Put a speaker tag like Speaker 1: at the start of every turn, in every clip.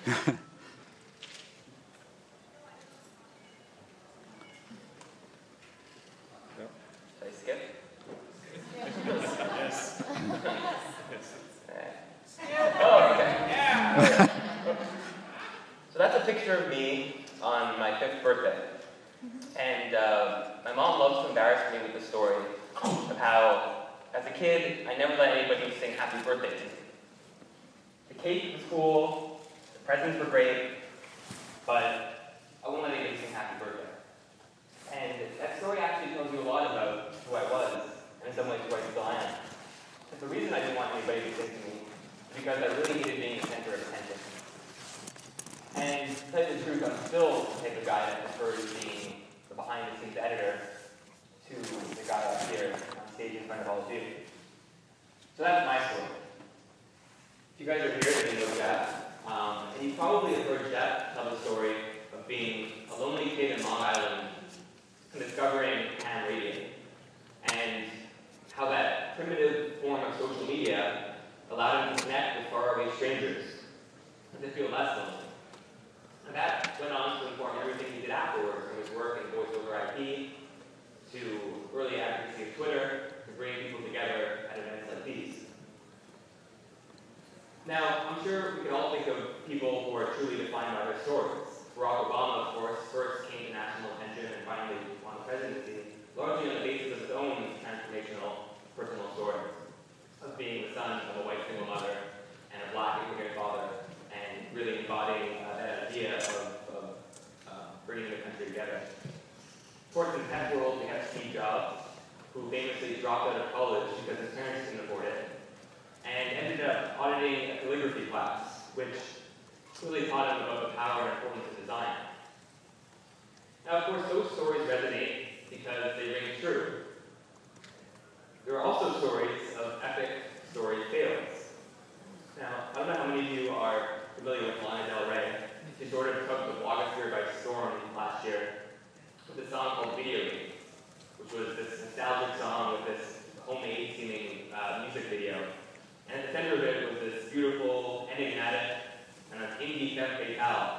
Speaker 1: Should I skip?
Speaker 2: Yes.
Speaker 1: Oh, okay. So that's a picture of me on my 5th birthday. And my mom loves to embarrass me with the story of how, as a kid, I never let anybody sing happy birthday to me. The cake was cool, the presents were great, but I wouldn't let anybody sing happy birthday. And that story actually tells you a lot about who I was, and in some ways who I still am. But the reason I didn't want anybody to sing to me is because I really hated being the center of attention. And to tell you the truth, I'm still the type of guy that prefers being the behind-the-scenes editor to the guy up here on stage in front of all of you. So that's my story. If you guys are here, then you know Jeff. And you probably have heard Jeff tell the story of being a lonely kid in Long Island and discovering ham radio, and how that primitive form of social media allowed him to connect with faraway strangers and to feel less lonely. And that went on to inform everything he did afterwards, from his work in voice over IP to early advocacy of Twitter to bringing people together at events like these. Now, I'm sure we can all think of people who are truly defined by their stories. Barack Obama, of course, first came to national attention and finally won the presidency, largely on the basis of his own transformational personal stories of being the son of a white single mother and a black immigrant father, and really embodying that idea of bringing the country together. Of course, in the tech world, we have Steve Jobs, who famously dropped out of college because his parents couldn't afford it, and ended up auditing a calligraphy class, which really taught him about the power and importance of design. Now, of course, those stories resonate because they ring true. There are also stories of epic story fails. Now, I don't know how many of you are familiar with Lana Del Rey. She sort of took the blogosphere by storm last year with a song called Video Game, which was this nostalgic song with this homemade-seeming music video. And at the center of it was this beautiful, enigmatic, kind of indie femme fatale.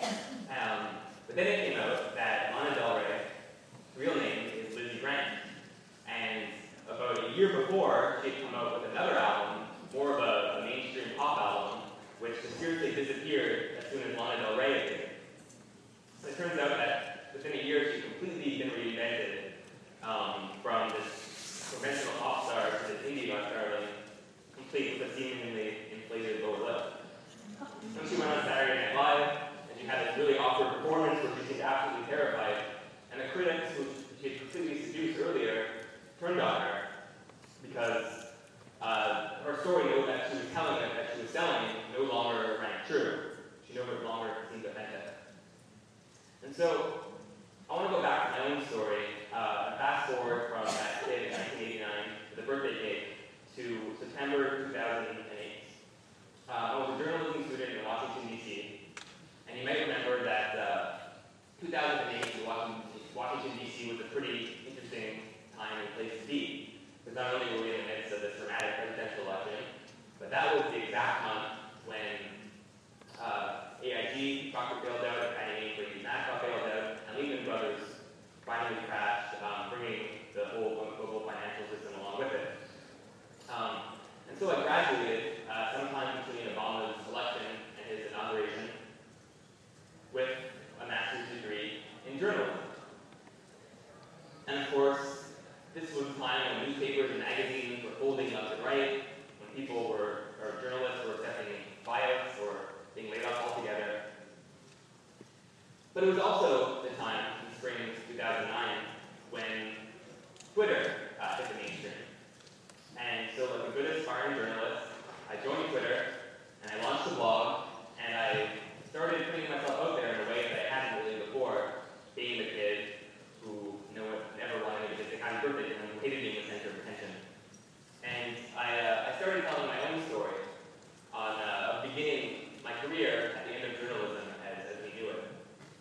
Speaker 1: But then it came out that Lana Del Rey's real name is Lizzie Grant. And about a year before, she had come out with another album, more of a mainstream pop album, which mysteriously disappeared as soon as Lana Del Rey appeared. So it turns out that within a year, she'd completely been reinvented from this conventional pop star to this indie rock darling, complete with a seemingly inflated lower lip. Then she went on Saturday Night Live, and she had this really awkward performance where she seemed absolutely terrified, and the critics, who she had completely seduced earlier, turned on her because her story that she was telling, that she was selling, no longer rang true. She no longer seemed authentic. And so, I want to go back to my own story, and fast forward from that kid in 1989 to the birthday cake to September 2008. I was a journalism student in Washington, D.C., and you might remember that 2008 Washington, D.C. was a pretty interesting time and place to be, because not only were we in the midst of this dramatic presidential election, but that was the exact month when AIG, Procter failed out, and Fannie Mae Freddie Mac failed out, and Lehman Brothers finally crashed, bringing the whole global financial system along with it. And so I graduated sometime between Obama's election and his inauguration with a master's degree in journalism. And of course, this was a time when newspapers and magazines were folding left and right, when or journalists were accepting buyouts or being laid off altogether. But it was also the time, in spring 2009, when Twitter hit the mainstream. And so, like a good aspiring journalist, I joined Twitter, and I launched a blog, and I started putting myself out there in a way that I hadn't really before, being the kid who never wanted to say happy birthday to him, who hated being the center of attention. And I started telling my own story of beginning my career at the end of journalism as we knew it.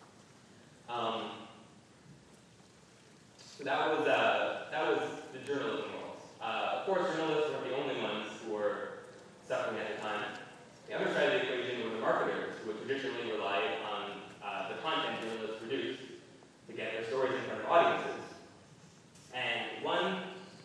Speaker 1: So that was the journalism world. Of course, journalists weren't the only ones who were suffering at the time. The other side of the equation were the marketers who had traditionally relied on the content journalists produced to get their stories in front of audiences. And one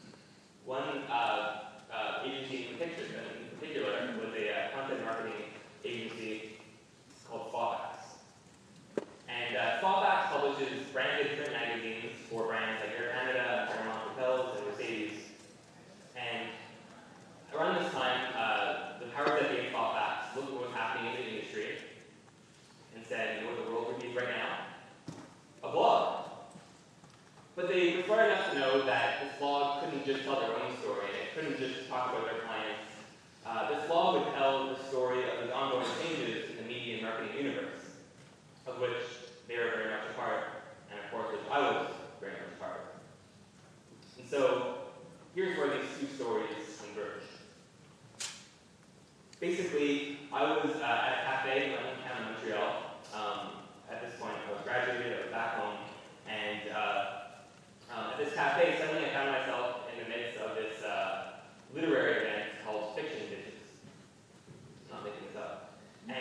Speaker 1: agency in particular was a content marketing agency called Fawfax. And Fawfax publishes branded print magazines for brands like Air Canada, Paramount Hotels, and Mercedes. And around this time, the powers that be in Fawfax looked at what was happening in the industry and said, you know what the world would need right now? A blog. But they were smart enough to know that this blog couldn't just tell their own story, and it couldn't just talk about their clients. This blog would tell the story of the ongoing changes in the media and marketing universe, of which they were very much a part, and of course, which I was very much a part. And so, here's where these two stories converge. Basically, I was at a cafe in my hometown in Montreal. At this point, I was graduated, I was back home, and at this cafe, suddenly I found myself in the midst of this literary event called Fiction Bitches. I'm not making this up.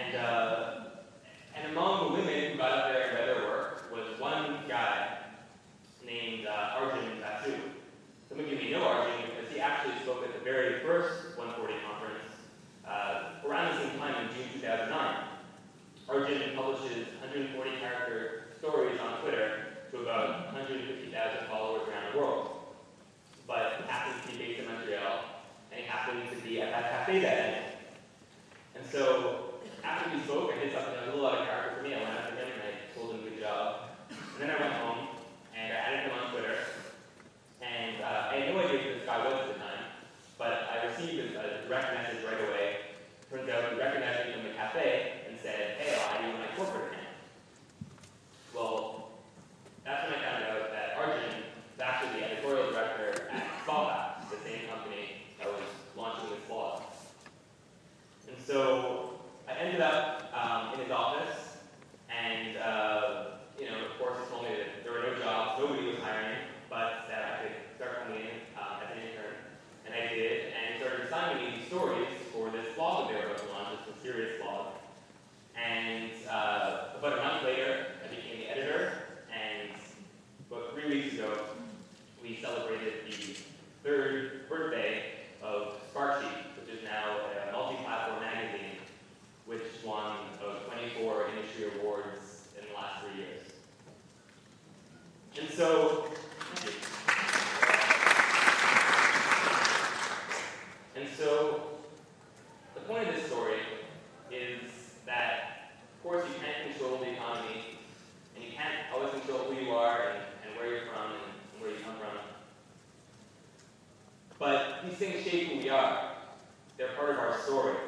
Speaker 1: And among the women who got up there and read their work was one guy named Arjun Basu. Some of you may know Arjun because he actually spoke at the very first 140 conference around the same time in June 2009. Arjun publishes 140-character stories on Twitter to about 150,000 followers around the world. But he happens to be based in Montreal, and he happens to be at that cafe that night. And so, after we spoke, I did something that was a little out of character for me. I went up to him and I told him good job. And then I went home and I added him on Twitter. And I had no idea who this guy was at the time, but I received a direct message right away. Turns out he recognized me from the cafe and said, hey, I'll add you on my corporate account. Well, that's when I found out that Arjun is actually the editorial director at Fawfax, the same company that was launching this blog. And so I ended up in his office, and of course he told me that there were no jobs, nobody was hiring, but that I could start coming in as an intern. And I did, and he started assigning me these stories for this blog that they were about to launch, this mysterious blog. And about a month later, I became the editor, and about 3 weeks ago, we celebrated the third birthday of Sparksheet, which is now a multi-platform magazine, which won about 24 industry awards in the last 3 years. And so, the point of this story is that, of course, you can't control the economy, and you can't always control who you are and where you're from and where you come from. But these things shape who we are. They're part of our story.